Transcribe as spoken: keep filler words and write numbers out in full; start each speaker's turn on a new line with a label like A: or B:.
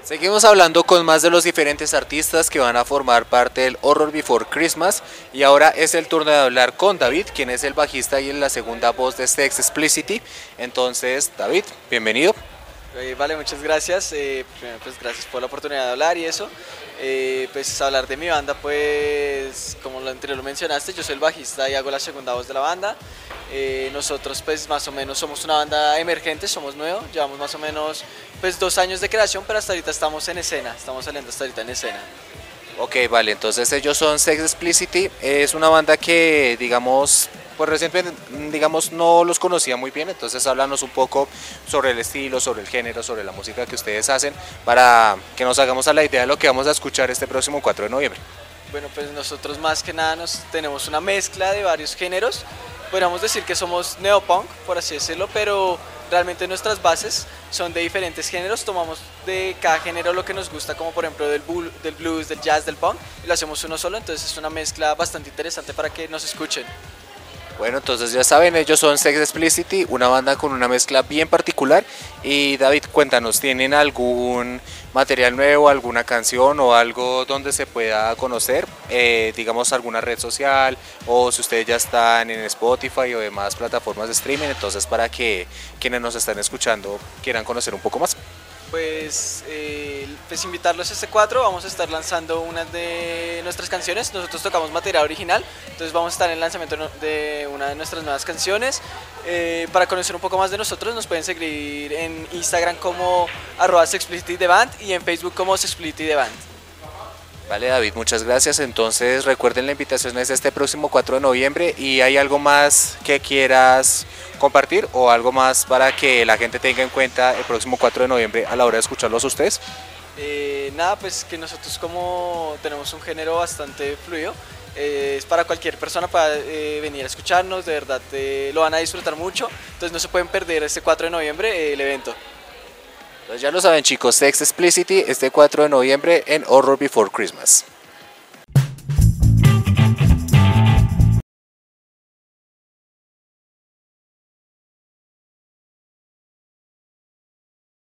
A: Seguimos hablando con más de los diferentes artistas que van a formar parte del Horror Before Christmas y ahora es el turno de hablar con David, quien es el bajista y la segunda voz de Sex Explicity. Entonces, David, bienvenido.
B: Eh, vale, muchas gracias. Eh, primero, pues gracias por la oportunidad de hablar y eso. Eh, pues hablar de mi banda, pues como lo anterior lo mencionaste, yo soy el bajista y hago la segunda voz de la banda. Eh, nosotros pues más o menos somos una banda emergente, somos nuevos, llevamos más o menos pues dos años de creación, pero hasta ahorita estamos en escena, estamos saliendo hasta ahorita en escena.
A: Ok, vale, entonces ellos son Sex Explicity, es una banda que digamos, pues recientemente digamos no los conocía muy bien, entonces háblanos un poco sobre el estilo, sobre el género, sobre la música que ustedes hacen, para que nos hagamos a la idea de lo que vamos a escuchar este próximo cuatro de noviembre.
B: Bueno, pues nosotros más que nada nos, tenemos una mezcla de varios géneros. Podríamos decir que somos neopunk, por así decirlo, pero realmente nuestras bases son de diferentes géneros. Tomamos de cada género lo que nos gusta, como por ejemplo del, bull, del blues, del jazz, del punk, y lo hacemos uno solo, entonces es una mezcla bastante interesante para que nos escuchen.
A: Bueno, entonces ya saben, ellos son Sex Explicity, una banda con una mezcla bien particular. Y David, cuéntanos, ¿tienen algún material nuevo, alguna canción o algo donde se pueda conocer? Eh, digamos alguna red social, o si ustedes ya están en Spotify o demás plataformas de streaming, entonces para que quienes nos están escuchando quieran conocer un poco más.
B: Pues, eh, pues invitarlos a este cuatro, vamos a estar lanzando una de nuestras canciones, nosotros tocamos material original, entonces vamos a estar en el lanzamiento de una de nuestras nuevas canciones. Eh, para conocer un poco más de nosotros nos pueden seguir en Instagram como arroba sexplicitydeband y en Facebook como sexplicitydeband.
A: Vale, David, muchas gracias. Entonces recuerden, la invitación es este próximo cuatro de noviembre. ¿Y hay algo más que quieras compartir o algo más para que la gente tenga en cuenta el próximo cuatro de noviembre a la hora de escucharlos a ustedes?
B: Eh, nada, pues que nosotros como tenemos un género bastante fluido, eh, es para cualquier persona para eh, venir a escucharnos, de verdad eh, lo van a disfrutar mucho, entonces no se pueden perder este cuatro de noviembre eh, el evento.
A: Entonces ya lo saben, chicos, Sex Explicity este cuatro de noviembre en Horror Before Christmas.